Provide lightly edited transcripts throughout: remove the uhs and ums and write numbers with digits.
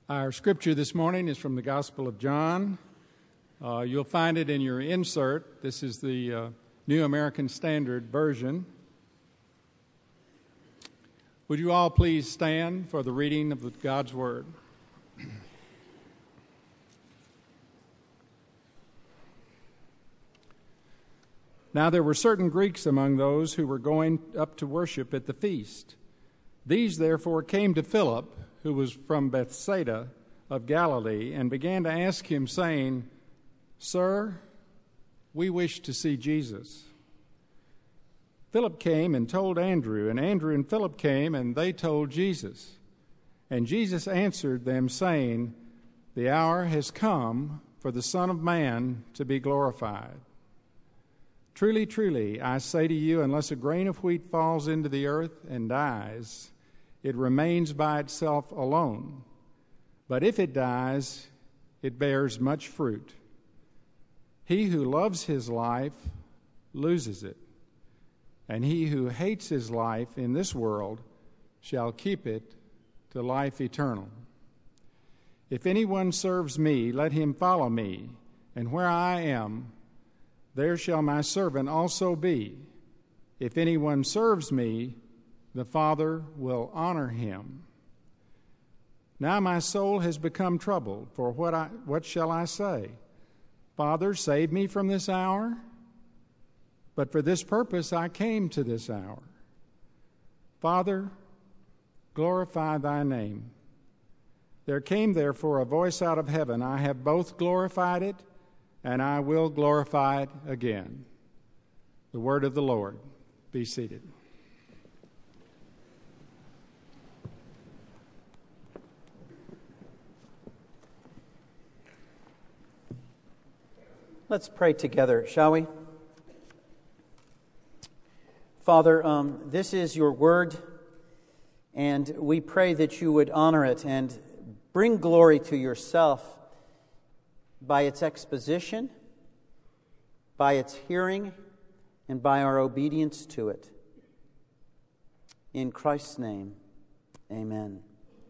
Our scripture this morning is from the Gospel of John. You'll find it in your insert. This is the New American Standard Version. Would you all please stand for the reading of God's Word? Now there were certain Greeks among those who were going up to worship at the feast. These therefore came to Philip, who was from Bethsaida of Galilee, and began to ask him, saying, "Sir, we wish to see Jesus." Philip came and told Andrew, and Andrew and Philip came, and they told Jesus. And Jesus answered them, saying, "The hour has come for the Son of Man to be glorified. Truly, truly, I say to you, unless a grain of wheat falls into the earth and dies, it remains by itself alone. But if it dies, it bears much fruit. He who loves his life loses it, and he who hates his life in this world shall keep it to life eternal. If anyone serves me, let him follow me, and where I am, there shall my servant also be. If anyone serves me, the Father will honor him. Now my soul has become troubled, for what shall I say? Father, save me from this hour? But for this purpose I came to this hour. Father, glorify thy name." There came therefore a voice out of heaven, "I have both glorified it, and I will glorify it again." The word of the Lord. Be seated. Let's pray together, shall we? Father, this is your word, and we pray that you would honor it and bring glory to yourself by its exposition, by its hearing, and by our obedience to it. In Christ's name, amen.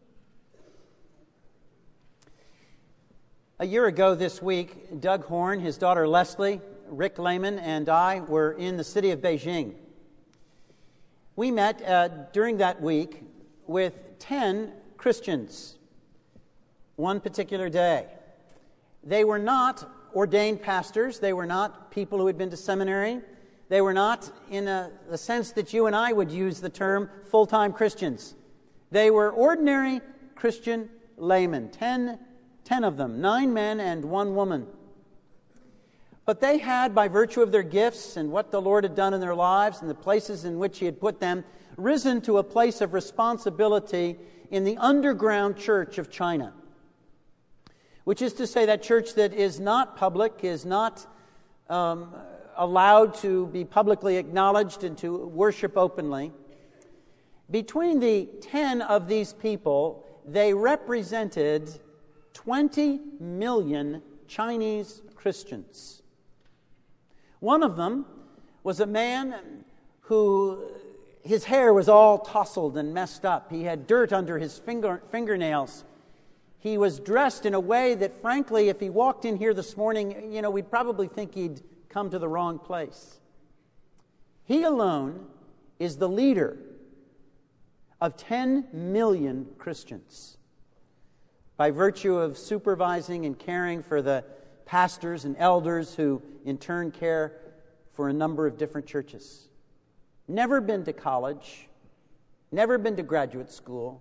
A year ago this week, Doug Horn, his daughter Leslie, Rick Lehman, and I were in the city of Beijing. We met during that week with 10 Christians one particular day. They were not ordained pastors. They were not people who had been to seminary. They were not, in the sense that you and I would use the term, full-time Christians. They were ordinary Christian laymen, 10 of them, 9 men and 1 woman. But they had, by virtue of their gifts and what the Lord had done in their lives and the places in which He had put them, risen to a place of responsibility in the underground church of China. Which is to say, that church that is not public, is not allowed to be publicly acknowledged and to worship openly. Between the 10 of these people, they represented 20 million Chinese Christians. One of them was a man who his hair was all tousled and messed up. He had dirt under his fingernails. He was dressed in a way that, frankly, if he walked in here this morning, we'd probably think he'd come to the wrong place. He alone is the leader of 10 million Christians, by virtue of supervising and caring for the pastors and elders who in turn care for a number of different churches. Never been to college, never been to graduate school.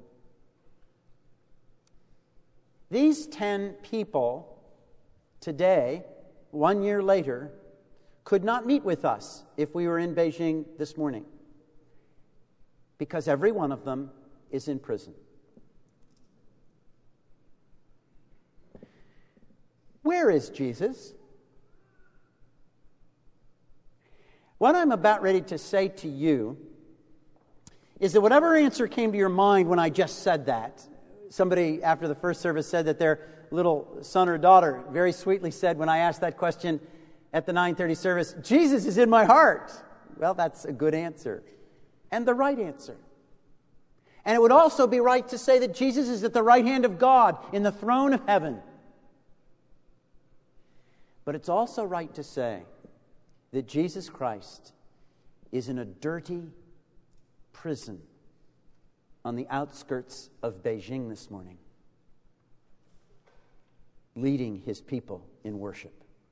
These 10 people today, 1 year later, could not meet with us if we were in Beijing this morning, because every one of them is in prison. Where is Jesus? What I'm about ready to say to you is that whatever answer came to your mind when I just said that, somebody after the first service said that their little son or daughter very sweetly said when I asked that question at the 9:30 service, "Jesus is in my heart." Well, that's a good answer and the right answer. And it would also be right to say that Jesus is at the right hand of God in the throne of heaven. But it's also right to say that Jesus Christ is in a dirty prison on the outskirts of Beijing this morning, leading his people in worship.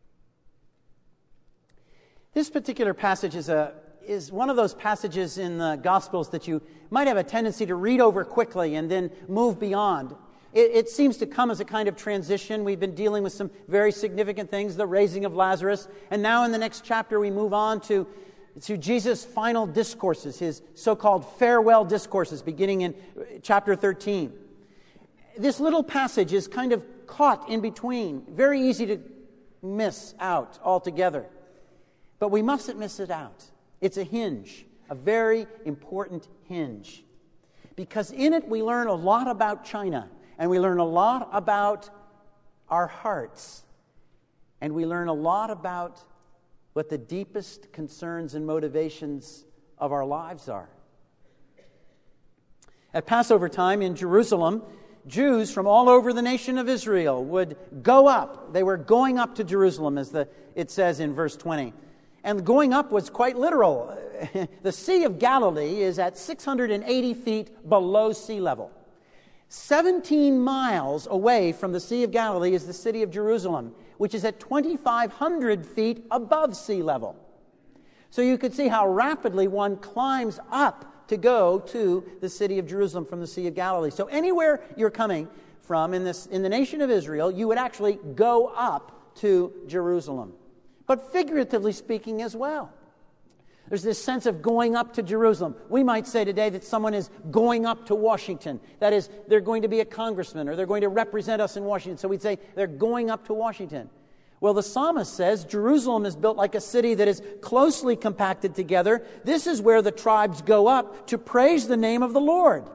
This particular passage is one of those passages in the Gospels that you might have a tendency to read over quickly and then move beyond. It seems to come as a kind of transition. We've been dealing with some very significant things, the raising of Lazarus, and now in the next chapter we move on to Jesus' final discourses, his so-called farewell discourses, beginning in chapter 13. This little passage is kind of caught in between, very easy to miss out altogether. But we mustn't miss it out. It's a hinge, a very important hinge. Because in it we learn a lot about China, and we learn a lot about our hearts, and we learn a lot about what the deepest concerns and motivations of our lives are. At Passover time in Jerusalem, Jews from all over the nation of Israel would go up. They were going up to Jerusalem, as it says in verse 20. And going up was quite literal. The Sea of Galilee is at 680 feet below sea level. 17 miles away from the Sea of Galilee is the city of Jerusalem, which is at 2,500 feet above sea level. So you could see how rapidly one climbs up to go to the city of Jerusalem from the Sea of Galilee. So anywhere you're coming from in the nation of Israel, you would actually go up to Jerusalem. But figuratively speaking as well. There's this sense of going up to Jerusalem. We might say today that someone is going up to Washington. That is, they're going to be a congressman or they're going to represent us in Washington. So we'd say they're going up to Washington. Well, the psalmist says Jerusalem is built like a city that is closely compacted together. This is where the tribes go up to praise the name of the Lord.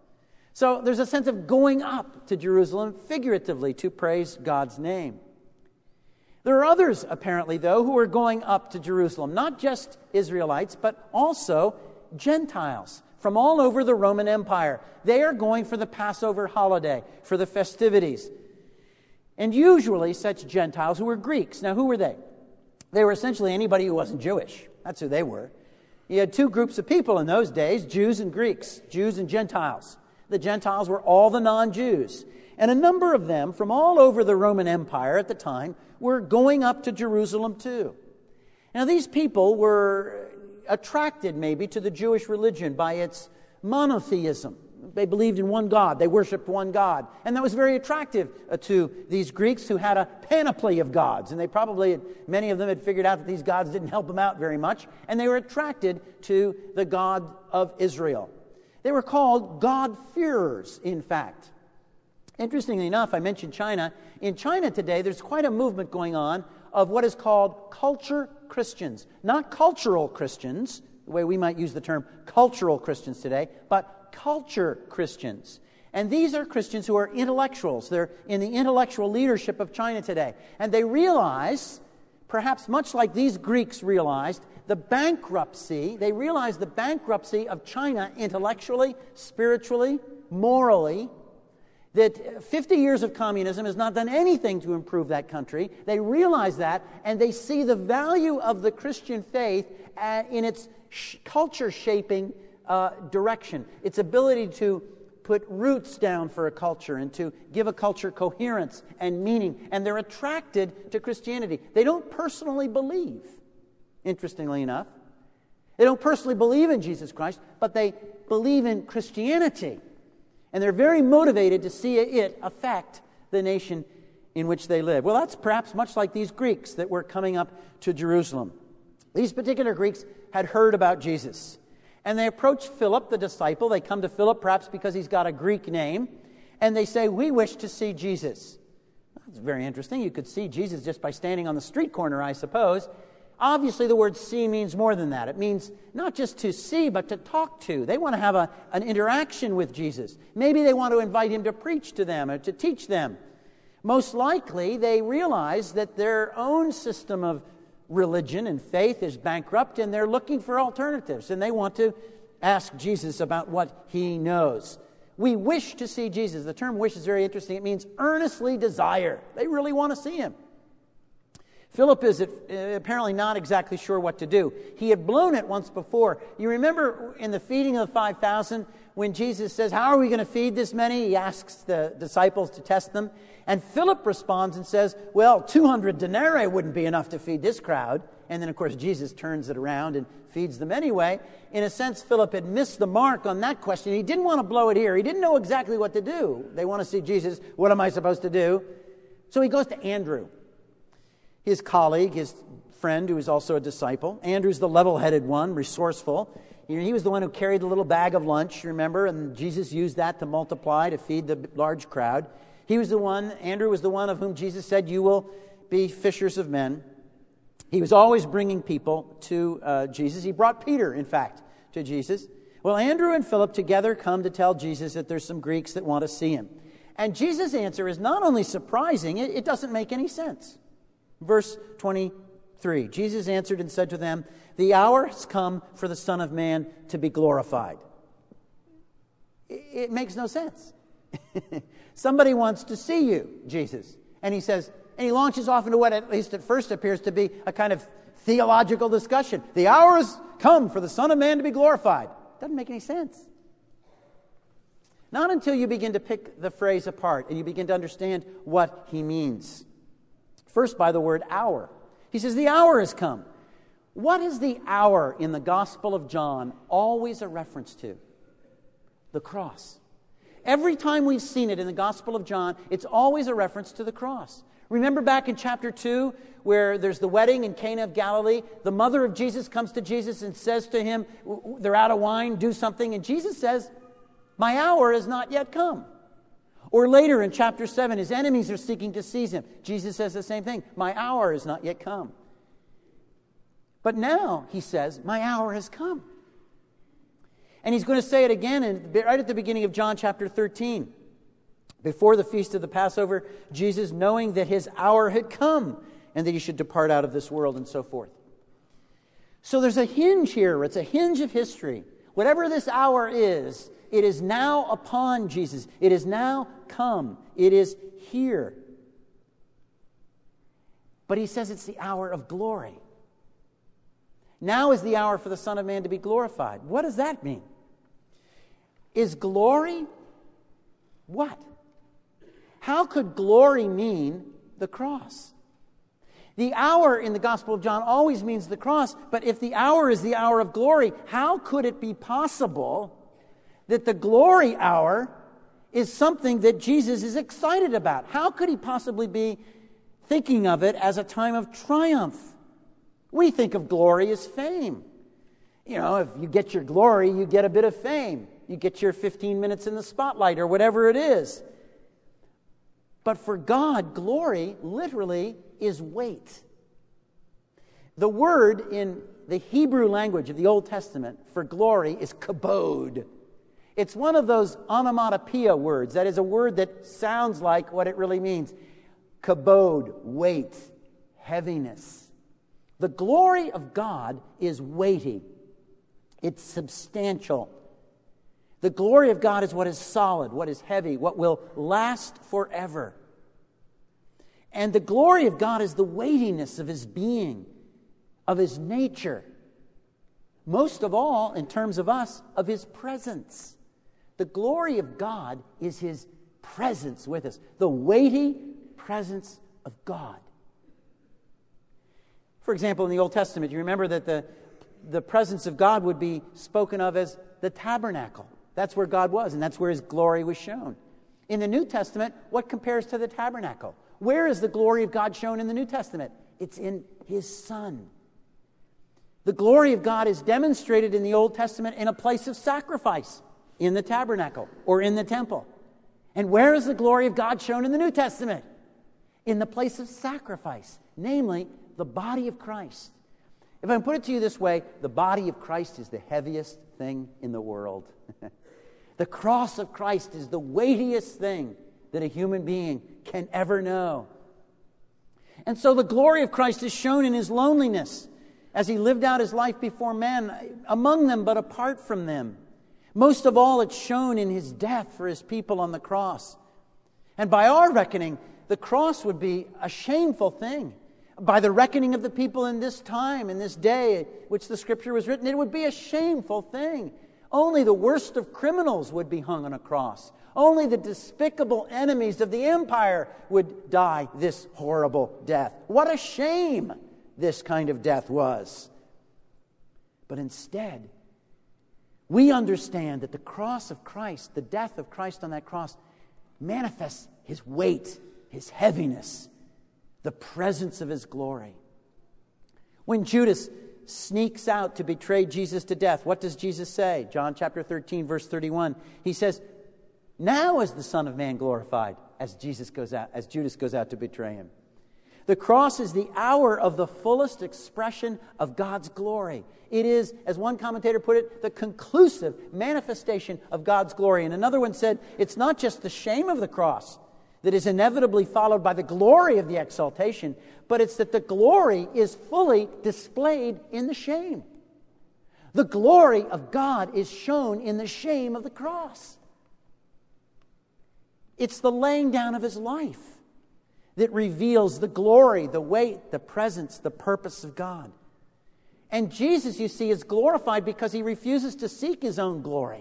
So there's a sense of going up to Jerusalem figuratively to praise God's name. There are others, apparently, though, who are going up to Jerusalem. Not just Israelites, but also Gentiles from all over the Roman Empire. They are going for the Passover holiday, for the festivities. And usually such Gentiles who were Greeks. Now, who were they? They were essentially anybody who wasn't Jewish. That's who they were. You had two groups of people in those days, Jews and Greeks, Jews and Gentiles. The Gentiles were all the non-Jews. And a number of them from all over the Roman Empire at the time were going up to Jerusalem too. Now these people were attracted maybe to the Jewish religion by its monotheism. They believed in one God. They worshiped one God. And that was very attractive to these Greeks who had a panoply of gods. And many of them had figured out that these gods didn't help them out very much. And they were attracted to the God of Israel. They were called God-fearers, in fact. Interestingly enough, I mentioned China. In China today, there's quite a movement going on of what is called culture Christians. Not cultural Christians, the way we might use the term cultural Christians today, but culture Christians. And these are Christians who are intellectuals. They're in the intellectual leadership of China today. And they realize, perhaps much like these Greeks realized, the bankruptcy of China intellectually, spiritually, morally, that 50 years of communism has not done anything to improve that country. They realize that, and they see the value of the Christian faith in its culture-shaping direction, its ability to put roots down for a culture and to give a culture coherence and meaning. And they're attracted to Christianity. They don't personally believe, interestingly enough. They don't personally believe in Jesus Christ, but they believe in Christianity. And they're very motivated to see it affect the nation in which they live. Well, that's perhaps much like these Greeks that were coming up to Jerusalem. These particular Greeks had heard about Jesus. And they approach Philip, the disciple. They come to Philip perhaps because he's got a Greek name. And they say, "We wish to see Jesus." That's very interesting. You could see Jesus just by standing on the street corner, I suppose. Obviously, the word see means more than that. It means not just to see, but to talk to. They want to have an interaction with Jesus. Maybe they want to invite him to preach to them or to teach them. Most likely, they realize that their own system of religion and faith is bankrupt, and they're looking for alternatives. And they want to ask Jesus about what he knows. We wish to see Jesus. The term wish is very interesting. It means earnestly desire. They really want to see him. Philip is apparently not exactly sure what to do. He had blown it once before. You remember in the feeding of the 5,000, when Jesus says, how are we going to feed this many? He asks the disciples to test them. And Philip responds and says, well, 200 denarii wouldn't be enough to feed this crowd. And then, of course, Jesus turns it around and feeds them anyway. In a sense, Philip had missed the mark on that question. He didn't want to blow it here. He didn't know exactly what to do. They want to see Jesus. What am I supposed to do? So he goes to Andrew, his colleague, his friend, who is also a disciple. Andrew's the level-headed one, resourceful. He was the one who carried the little bag of lunch, remember? And Jesus used that to multiply, to feed the large crowd. Andrew was the one of whom Jesus said, you will be fishers of men. He was always bringing people to Jesus. He brought Peter, in fact, to Jesus. Well, Andrew and Philip together come to tell Jesus that there's some Greeks that want to see him. And Jesus' answer is not only surprising, it doesn't make any sense. Verse 23, Jesus answered and said to them, the hour has come for the Son of Man to be glorified. It makes no sense. Somebody wants to see you, Jesus. And he says, and he launches off into what at least at first appears to be a kind of theological discussion. The hour has come for the Son of Man to be glorified. Doesn't make any sense. Not until you begin to pick the phrase apart and you begin to understand what he means. First, by the word hour. He says, the hour has come. What is the hour in the Gospel of John always a reference to? The cross. Every time we've seen it in the Gospel of John, it's always a reference to the cross. Remember back in chapter 2, where there's the wedding in Cana of Galilee, the mother of Jesus comes to Jesus and says to him, they're out of wine, do something. And Jesus says, my hour has not yet come. Or later in chapter 7, his enemies are seeking to seize him. Jesus says the same thing, my hour has not yet come. But now, he says, my hour has come. And he's going to say it again right at the beginning of John chapter 13. Before the feast of the Passover, Jesus, knowing that his hour had come and that he should depart out of this world and so forth. So there's a hinge here. It's a hinge of history. Whatever this hour is, it is now upon Jesus. It is now come. It is here. But he says it's the hour of glory. Now is the hour for the Son of Man to be glorified. What does that mean? Is glory what? How could glory mean the cross? The hour in the Gospel of John always means the cross, but if the hour is the hour of glory, how could it be possible that the glory hour is something that Jesus is excited about? How could he possibly be thinking of it as a time of triumph? We think of glory as fame. You know, if you get your glory, you get a bit of fame. You get your 15 minutes in the spotlight or whatever it is. But for God, glory literally is weight. The word in the Hebrew language of the Old Testament for glory is kabod. It's one of those onomatopoeia words. That is a word that sounds like what it really means. Kabod, weight, heaviness. The glory of God is weighty. It's substantial. The glory of God is what is solid, what is heavy, what will last forever. And the glory of God is the weightiness of his being, of his nature. Most of all, in terms of us, of his presence. The glory of God is his presence with us. The weighty presence of God. For example, in the Old Testament, you remember that the presence of God would be spoken of as the tabernacle. That's where God was, and that's where his glory was shown. In the New Testament, what compares to the tabernacle? Where is the glory of God shown in the New Testament? It's in his Son. The glory of God is demonstrated in the Old Testament in a place of sacrifice, in the tabernacle or in the temple. And where is the glory of God shown in the New Testament? In the place of sacrifice, namely the body of Christ. If I can put it to you this way, the body of Christ is the heaviest thing in the world. The cross of Christ is the weightiest thing that a human being can ever know. And so the glory of Christ is shown in his loneliness as he lived out his life before men, among them but apart from them. Most of all, it's shown in his death for his people on the cross. And by our reckoning, the cross would be a shameful thing. By the reckoning of the people in this time, in this day, which the Scripture was written, it would be a shameful thing. Only the worst of criminals would be hung on a cross. Only the despicable enemies of the empire would die this horrible death. What a shame this kind of death was. But instead, we understand that the cross of Christ, the death of Christ on that cross, manifests his weight, his heaviness, the presence of his glory. When Judas sneaks out to betray Jesus to death, what does Jesus say? John chapter 13, verse 31. He says, "Now is the Son of Man glorified," as Judas goes out to betray him. The cross is the hour of the fullest expression of God's glory. It is, as one commentator put it, the conclusive manifestation of God's glory. And another one said, it's not just the shame of the cross that is inevitably followed by the glory of the exaltation, but it's that the glory is fully displayed in the shame. The glory of God is shown in the shame of the cross. It's the laying down of his life that reveals the glory, the weight, the presence, the purpose of God. And Jesus, you see, is glorified because he refuses to seek his own glory.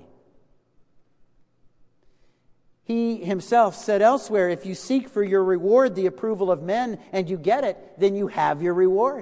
He himself said elsewhere, if you seek for your reward the approval of men and you get it, then you have your reward.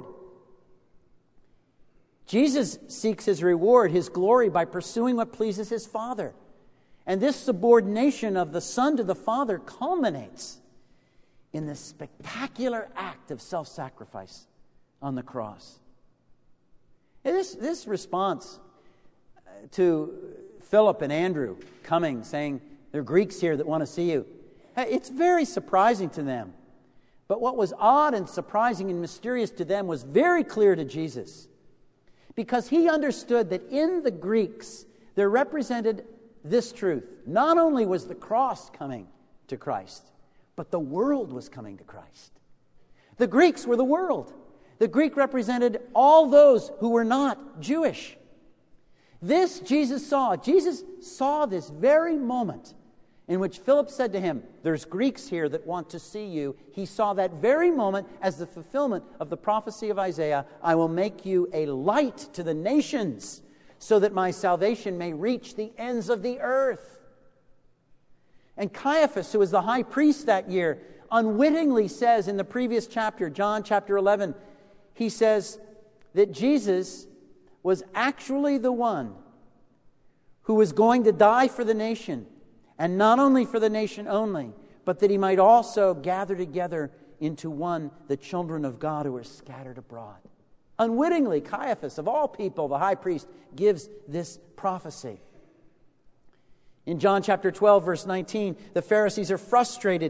Jesus seeks his reward, his glory, by pursuing what pleases his Father. And this subordination of the Son to the Father culminates in the spectacular act of self-sacrifice on the cross. And this response to Philip and Andrew coming, saying, there are Greeks here that want to see you, it's very surprising to them. But what was odd and surprising and mysterious to them was very clear to Jesus, because he understood that in the Greeks there represented this truth. Not only was the cross coming to Christ, but the world was coming to Christ. The Greeks were the world. The Greek represented all those who were not Jewish. This Jesus saw. Jesus saw this very moment in which Philip said to him, there's Greeks here that want to see you. He saw that very moment as the fulfillment of the prophecy of Isaiah, I will make you a light to the nations so that my salvation may reach the ends of the earth. And Caiaphas, who was the high priest that year, unwittingly says in the previous chapter, John chapter 11, he says that Jesus was actually the one who was going to die for the nation, and not only for the nation only, but that he might also gather together into one the children of God who are scattered abroad. Unwittingly, Caiaphas, of all people, the high priest, gives this prophecy. In John chapter 12, verse 19, the Pharisees are frustrated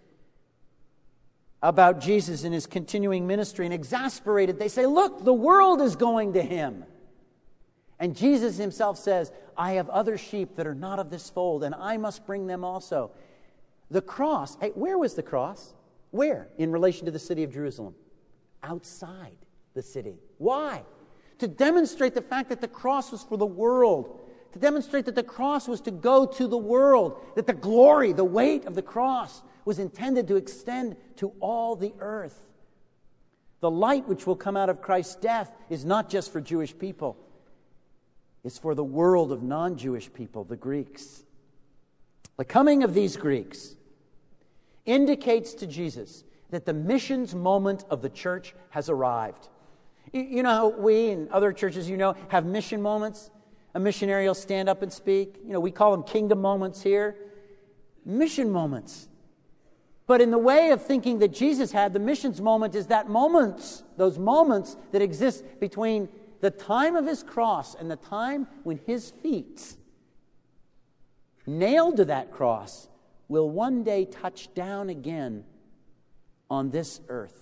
about Jesus and his continuing ministry and exasperated. They say, look, the world is going to him. And Jesus himself says, I have other sheep that are not of this fold, and I must bring them also. The cross, hey, where was the cross? Where? In relation to the city of Jerusalem? Outside the city. Why? To demonstrate the fact that the cross was for the world. To demonstrate that the cross was to go to the world. That the glory, the weight of the cross was intended to extend to all the earth. The light which will come out of Christ's death is not just for Jewish people. It's for the world of non-Jewish people, the Greeks. The coming of these Greeks indicates to Jesus that the missions moment of the church has arrived. You know how we and other churches, have mission moments? A missionary will stand up and speak. We call them kingdom moments here. Mission moments. But in the way of thinking that Jesus had, the missions moment is those moments that exist between the time of his cross and the time when his feet, nailed to that cross, will one day touch down again on this earth.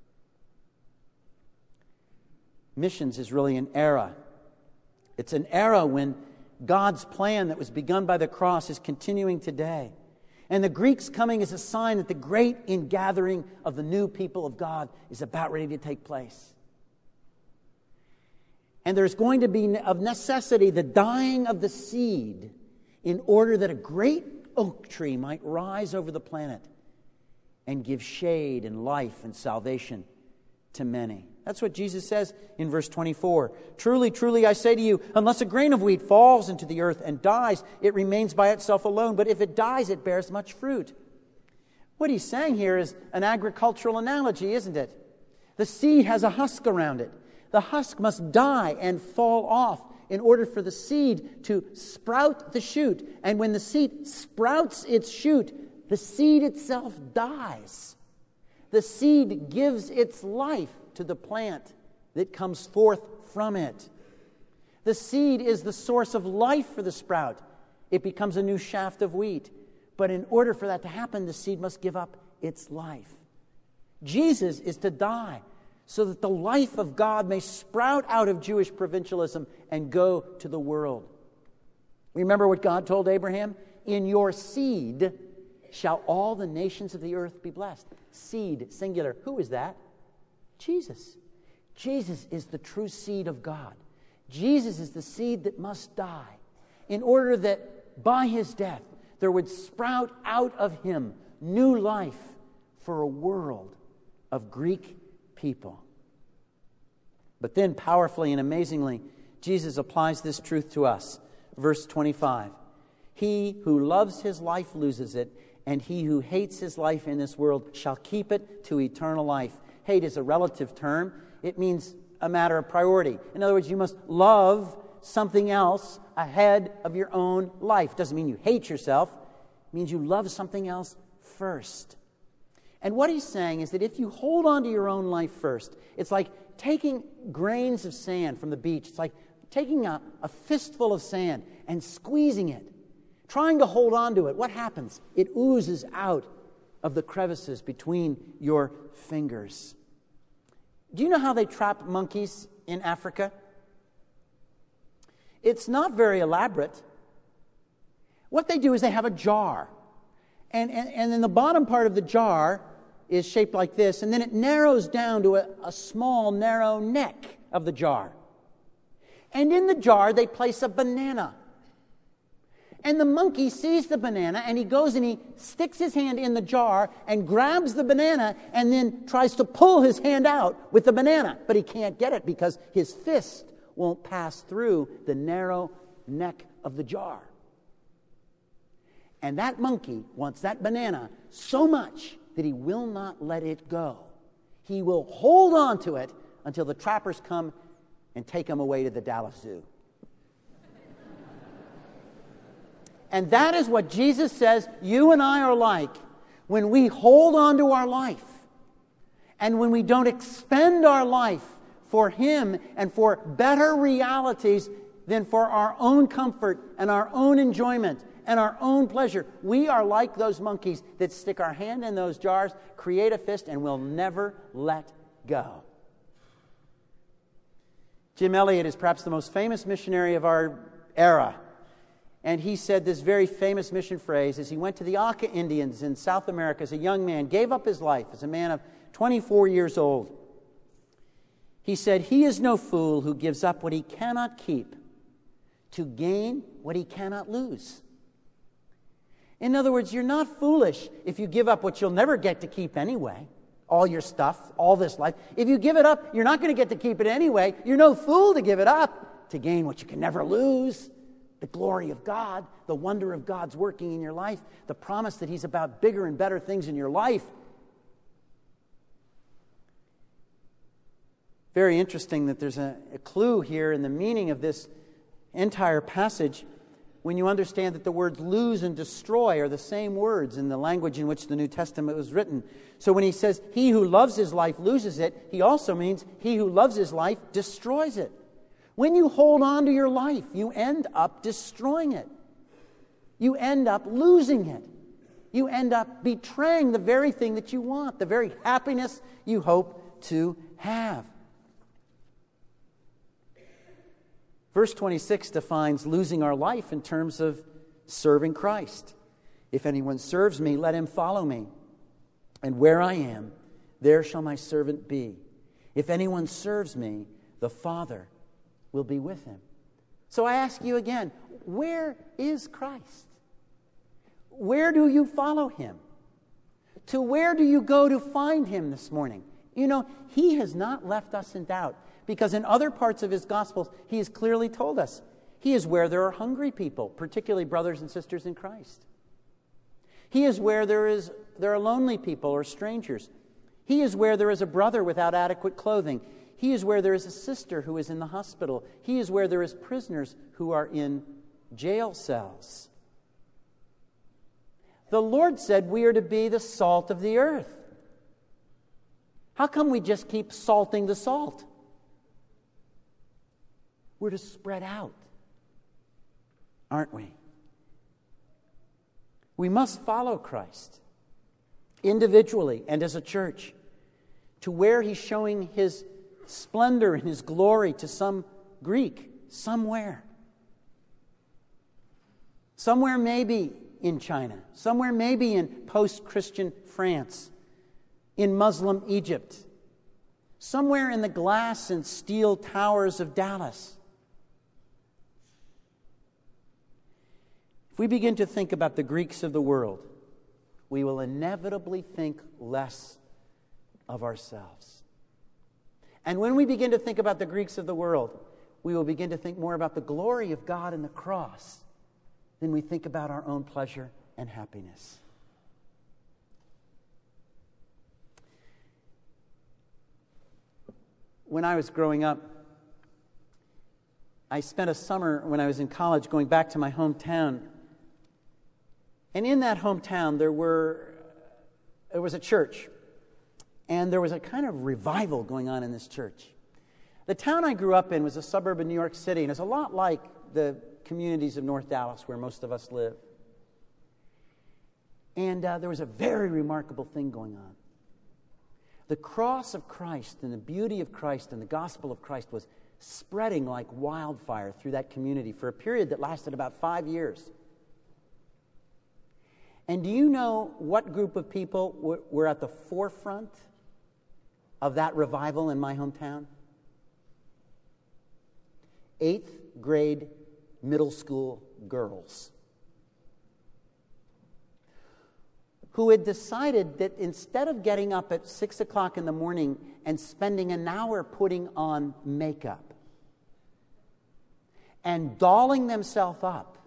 Missions is really an era. It's an era when God's plan that was begun by the cross is continuing today. And the Greeks coming is a sign that the great ingathering of the new people of God is about ready to take place. And there's going to be, of necessity, the dying of the seed in order that a great oak tree might rise over the planet and give shade and life and salvation to many. That's what Jesus says in verse 24. Truly, truly, I say to you, unless a grain of wheat falls into the earth and dies, it remains by itself alone. But if it dies, it bears much fruit. What he's saying here is an agricultural analogy, isn't it? The seed has a husk around it. The husk must die and fall off in order for the seed to sprout the shoot. And when the seed sprouts its shoot, the seed itself dies. The seed gives its life to the plant that comes forth from it. The seed is the source of life for the sprout. It becomes a new shaft of wheat. But in order for that to happen, the seed must give up its life. Jesus is to die so that the life of God may sprout out of Jewish provincialism and go to the world. Remember what God told Abraham? In your seed shall all the nations of the earth be blessed. Seed, singular. Who is that? Jesus. Jesus is the true seed of God. Jesus is the seed that must die in order that by his death there would sprout out of him new life for a world of Greek people. But then powerfully and amazingly, Jesus applies this truth to us. Verse 25. He who loves his life loses it, and he who hates his life in this world shall keep it to eternal life. Hate is a relative term. It means a matter of priority. In other words, you must love something else ahead of your own life. Doesn't mean you hate yourself. It means you love something else first. And what he's saying is that if you hold on to your own life first, it's like taking grains of sand from the beach. It's like taking a fistful of sand and squeezing it, trying to hold on to it. What happens? It oozes out of the crevices between your fingers. Do you know how they trap monkeys in Africa? It's not very elaborate. What they do is they have a jar. And then the bottom part of the jar is shaped like this, and then it narrows down to a small, narrow neck of the jar. And in the jar, they place a banana. And the monkey sees the banana, and he goes and he sticks his hand in the jar and grabs the banana and then tries to pull his hand out with the banana. But he can't get it because his fist won't pass through the narrow neck of the jar. And that monkey wants that banana so much that he will not let it go. He will hold on to it until the trappers come and take him away to the Dallas Zoo. And that is what Jesus says you and I are like when we hold on to our life and when we don't expend our life for him and for better realities than for our own comfort and our own enjoyment and our own pleasure. We are like those monkeys that stick our hand in those jars, create a fist, and will never let go. Jim Elliot is perhaps the most famous missionary of our era. And he said this very famous mission phrase as he went to the Auca Indians in South America as a young man, gave up his life as a man of 24 years old. He said, "He is no fool who gives up what he cannot keep to gain what he cannot lose." In other words, you're not foolish if you give up what you'll never get to keep anyway. All your stuff, all this life. If you give it up, you're not going to get to keep it anyway. You're no fool to give it up to gain what you can never lose. The glory of God, the wonder of God's working in your life, the promise that he's about bigger and better things in your life. Very interesting that there's a clue here in the meaning of this entire passage when you understand that the words lose and destroy are the same words in the language in which the New Testament was written. So when he says, he who loves his life loses it, he also means he who loves his life destroys it. When you hold on to your life, you end up destroying it. You end up losing it. You end up betraying the very thing that you want, the very happiness you hope to have. Verse 26 defines losing our life in terms of serving Christ. If anyone serves me, let him follow me. And where I am, there shall my servant be. If anyone serves me, the Father will be with him. So I ask you again, where is Christ? Where do you follow him? To where do you go to find him this morning? You know, he has not left us in doubt, because in other parts of his Gospels, he has clearly told us he is where there are hungry people, particularly brothers and sisters in Christ. He is where there are lonely people or strangers. He is where there is a brother without adequate clothing. He is where there is a sister who is in the hospital. He is where there is prisoners who are in jail cells. The Lord said we are to be the salt of the earth. How come we just keep salting the salt? We're to spread out, aren't we? We must follow Christ individually and as a church to where he's showing his splendor and his glory to some Greek somewhere. Somewhere maybe in China, somewhere maybe in post-Christian France, in Muslim Egypt, somewhere in the glass and steel towers of Dallas. If we begin to think about the Greeks of the world, we will inevitably think less of ourselves. And when we begin to think about the Greeks of the world, we will begin to think more about the glory of God and the cross than we think about our own pleasure and happiness. When I was growing up, I spent a summer when I was in college going back to my hometown. And in that hometown, there was a church. And there was a kind of revival going on in this church. The town I grew up in was a suburb of New York City, and it's a lot like the communities of North Dallas where most of us live. And there was a very remarkable thing going on. The cross of Christ and the beauty of Christ and the gospel of Christ was spreading like wildfire through that community for a period that lasted about 5 years. And do you know what group of people were at the forefront of that revival in my hometown? 8th grade middle school girls who had decided that instead of getting up at 6 o'clock in the morning and spending an hour putting on makeup and dolling themselves up,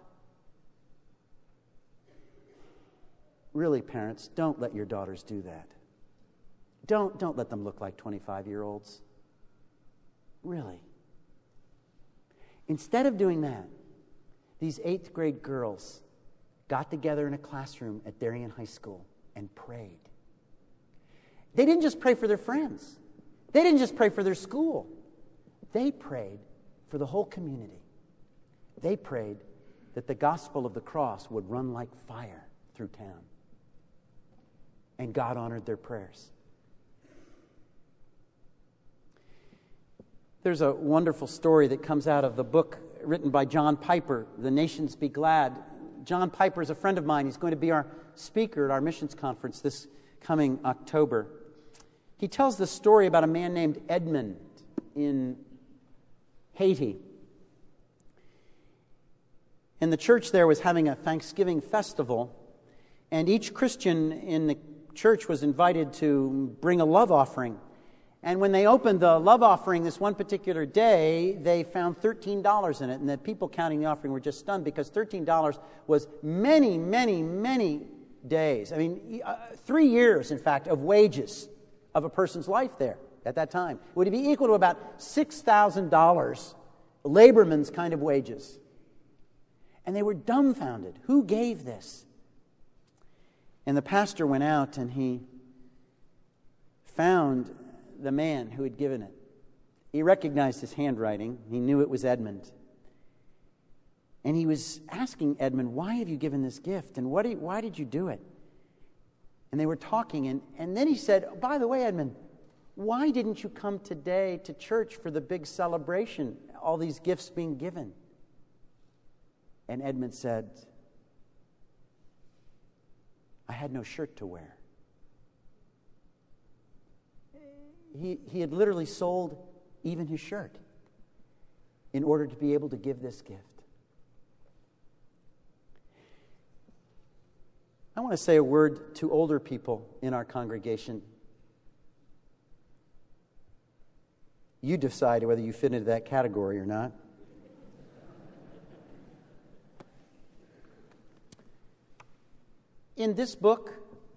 really, parents, don't let your daughters do that. Don't let them look like 25-year-olds. Really. Instead of doing that, these 8th grade girls got together in a classroom at Darien High School and prayed. They didn't just pray for their friends. They didn't just pray for their school. They prayed for the whole community. They prayed that the gospel of the cross would run like fire through town. And God honored their prayers. There's a wonderful story that comes out of the book written by John Piper, The Nations Be Glad. John Piper is a friend of mine. He's going to be our speaker at our missions conference this coming October. He tells the story about a man named Edmund in Haiti. And the church there was having a Thanksgiving festival, and each Christian in the church was invited to bring a love offering. And when they opened the love offering this one particular day, they found $13 in it. And the people counting the offering were just stunned, because $13 was many, many, many days. I mean, 3 years, in fact, of wages of a person's life there at that time. It would be equal to about $6,000, laborman's kind of wages. And they were dumbfounded. Who gave this? And the pastor went out and he found the man who had given it. He recognized his handwriting. He knew it was Edmund. And he was asking Edmund, why have you given this gift? And why did you do it? And they were talking. And then he said, oh, by the way, Edmund, why didn't you come today to church for the big celebration, all these gifts being given? And Edmund said, I had no shirt to wear. He had literally sold even his shirt. in order to be able to give this gift. I want to say a word to older people in our congregation. You decide whether you fit into that category or not. In this book,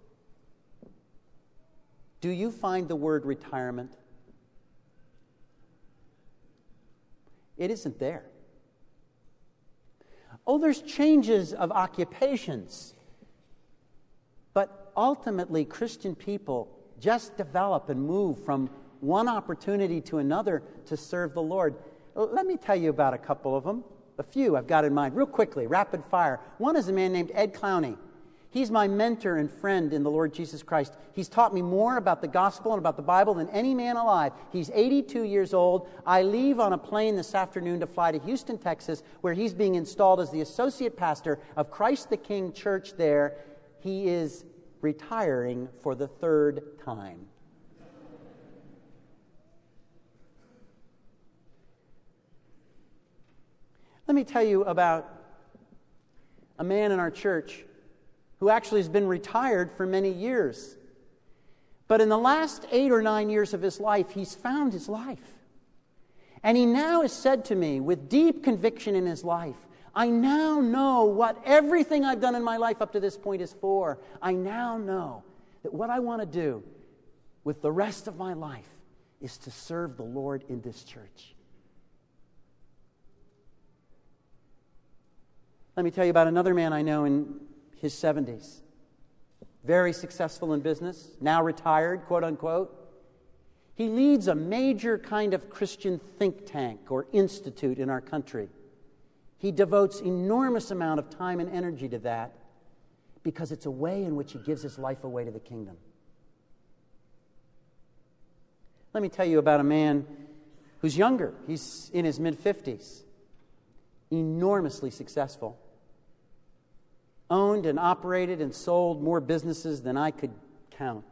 do you find the word retirement? It isn't there. Oh, there's changes of occupations. But ultimately, Christian people just develop and move from one opportunity to another to serve the Lord. Let me tell you about a couple of them. A few I've got in mind. Real quickly, rapid fire. One is a man named Ed Clowney. He's my mentor and friend in the Lord Jesus Christ. He's taught me more about the gospel and about the Bible than any man alive. He's 82 years old. I leave on a plane this afternoon to fly to Houston, Texas, where he's being installed as the associate pastor of Christ the King Church there. He is retiring for the third time. Let me tell you about a man in our church who actually has been retired for many years. But in the last 8 or 9 years of his life, he's found his life. And he now has said to me with deep conviction in his life, I now know what everything I've done in my life up to this point is for. I now know that what I want to do with the rest of my life is to serve the Lord in this church. Let me tell you about another man I know in his 70s. Very successful in business, now retired, quote unquote. He leads a major kind of Christian think tank or institute in our country. He devotes enormous amount of time and energy to that because it's a way in which he gives his life away to the kingdom. Let me tell you about a man who's younger. He's in his mid-50s. Enormously successful. Owned and operated and sold more businesses than I could count.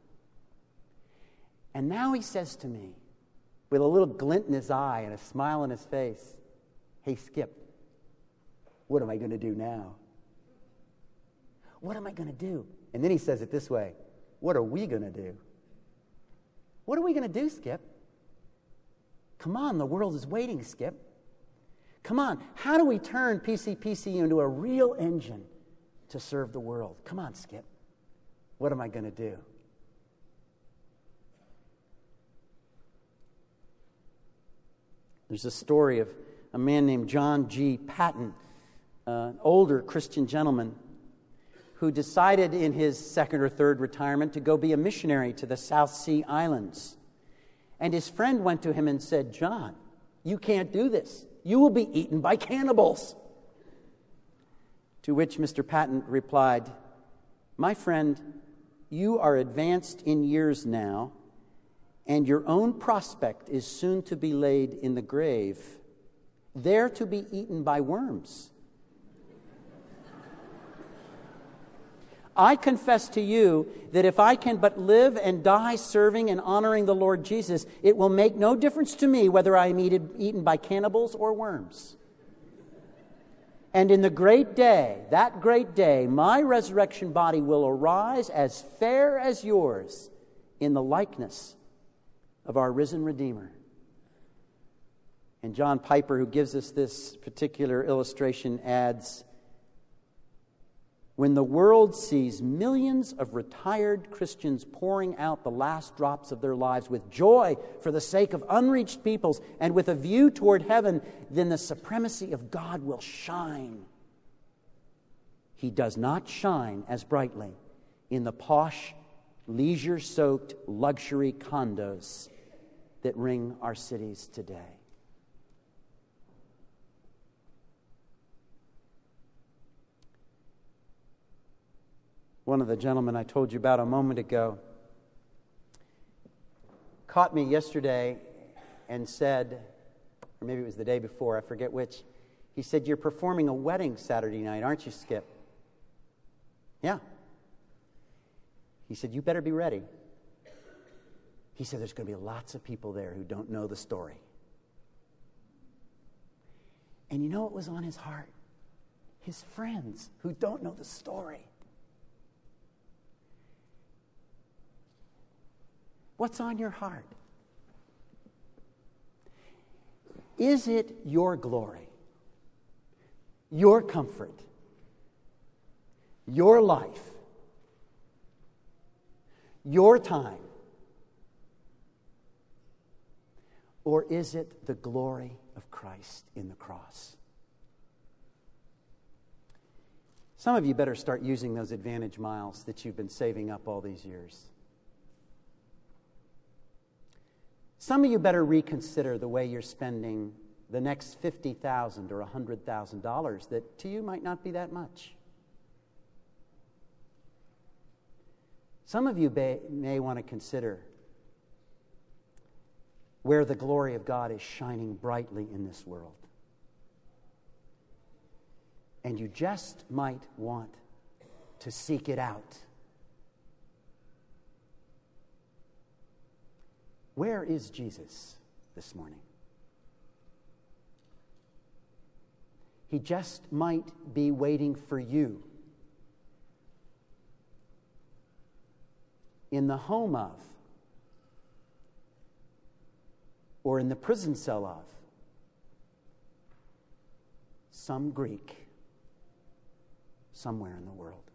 And now he says to me, with a little glint in his eye and a smile on his face, hey, Skip, what am I going to do now? What am I going to do? And then he says it this way, what are we going to do? What are we going to do, Skip? Come on, the world is waiting, Skip. Come on, how do we turn PCPCU into a real engine to serve the world? Come on, Skip. What am I going to do? There's a story of a man named John G. Patton, an older Christian gentleman who decided in his second or third retirement to go be a missionary to the South Sea Islands. And his friend went to him and said, John, you can't do this. You will be eaten by cannibals. To which Mr. Patton replied, my friend, you are advanced in years now, and your own prospect is soon to be laid in the grave, there to be eaten by worms. I confess to you that if I can but live and die serving and honoring the Lord Jesus, it will make no difference to me whether I am eaten by cannibals or worms. And in the great day, that great day, my resurrection body will arise as fair as yours in the likeness of our risen Redeemer. And John Piper, who gives us this particular illustration, adds, when the world sees millions of retired Christians pouring out the last drops of their lives with joy for the sake of unreached peoples and with a view toward heaven, then the supremacy of God will shine. He does not shine as brightly in the posh, leisure-soaked luxury condos that ring our cities today. One of the gentlemen I told you about a moment ago caught me yesterday and said, or maybe it was the day before, I forget which, he said, you're performing a wedding Saturday night, aren't you, Skip? Yeah. He said, you better be ready. He said, there's going to be lots of people there who don't know the story. And you know what was on his heart? His friends who don't know the story. What's on your heart? Is it your glory, your comfort, your life, your time? Or is it the glory of Christ in the cross? Some of you better start using those Advantage miles that you've been saving up all these years. Some of you better reconsider the way you're spending the next $50,000 or $100,000 that to you might not be that much. Some of you may want to consider where the glory of God is shining brightly in this world. And you just might want to seek it out. Where is Jesus this morning? He just might be waiting for you in the home of, or in the prison cell of, some Greek somewhere in the world.